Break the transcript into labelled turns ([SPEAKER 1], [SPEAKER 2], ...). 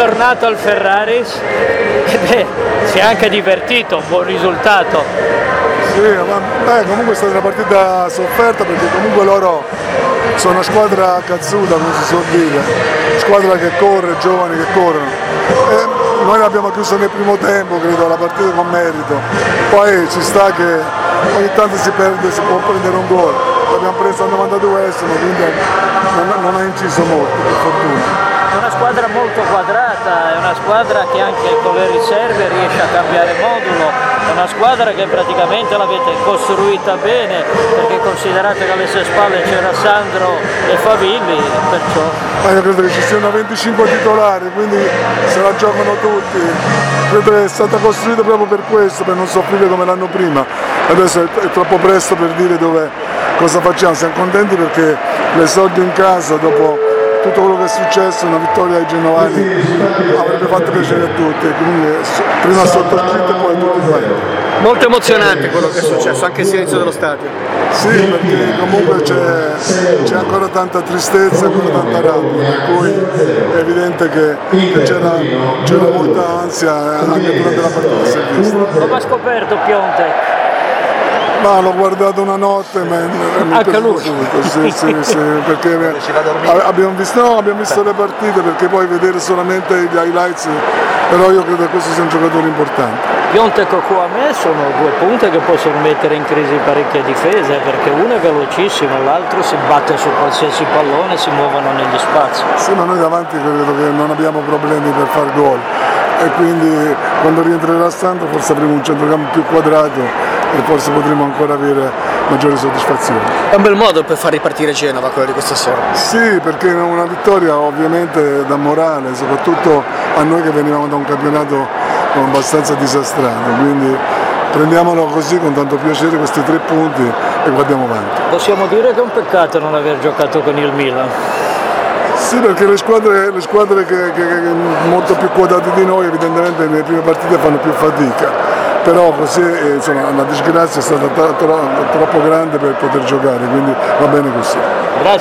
[SPEAKER 1] tornato al Ferraris si è anche divertito, un buon risultato.
[SPEAKER 2] Sì, ma comunque è stata una partita sofferta perché comunque loro sono una squadra cazzuta, come si suol dire, squadra che corre, giovani che corrono. E noi l'abbiamo chiusa nel primo tempo, credo, la partita con merito. Poi ci sta che ogni tanto si perde, si può prendere un gol. L'abbiamo preso al 92esimo, quindi non ha inciso molto, per fortuna.
[SPEAKER 1] È una squadra molto quadrata, è una squadra che anche con le riserve riesce a cambiare modulo, è una squadra che praticamente l'avete costruita bene, perché considerate che alle sue spalle c'era Sandro e Favilli, perciò...
[SPEAKER 2] Io credo che ci siano 25 titolari, quindi se la giocano tutti. Credo che è stata costruita proprio per questo, per non soffrire come l'anno prima. Adesso è troppo presto per dire cosa facciamo, siamo contenti perché l'esordio in casa dopo tutto quello che è successo, una vittoria ai genovani avrebbe fatto piacere a tutti, quindi prima sottoscritto e poi a tutti quanti.
[SPEAKER 3] Molto emozionante quello che è successo, anche il silenzio dello stadio.
[SPEAKER 2] Sì, perché comunque c'è ancora tanta tristezza, ancora tanta rabbia, per cui è evidente che c'era molta ansia anche durante la partita, si è vista.
[SPEAKER 1] Come ha scoperto Piontek?
[SPEAKER 2] Ma l'ho guardato una notte, ma mi è piaciuto, sì, perché abbiamo visto le partite, perché poi vedere solamente gli highlights, però io credo che questo sia un giocatore importante.
[SPEAKER 1] Piontek o Kouamé sono due punte che possono mettere in crisi parecchie difese, perché uno è velocissimo, l'altro si batte su qualsiasi pallone, si muovono negli spazi.
[SPEAKER 2] Sì, ma noi davanti credo che non abbiamo problemi per far gol e quindi quando rientrerà Sandro forse avremo un centrocampo più quadrato e forse potremo ancora avere maggiore soddisfazione.
[SPEAKER 3] È un bel modo per far ripartire Genova quello di questa sera.
[SPEAKER 2] Sì, perché è una vittoria ovviamente da morale, soprattutto a noi che venivamo da un campionato abbastanza disastrato, quindi prendiamolo così con tanto piacere questi 3 punti e guardiamo avanti.
[SPEAKER 1] Possiamo dire che è un peccato non aver giocato con il Milan?
[SPEAKER 2] Sì, perché le squadre che molto più quotate di noi evidentemente nelle prime partite fanno più fatica. Però così insomma, la disgrazia è stata troppo grande per poter giocare, quindi va bene così.
[SPEAKER 1] Grazie.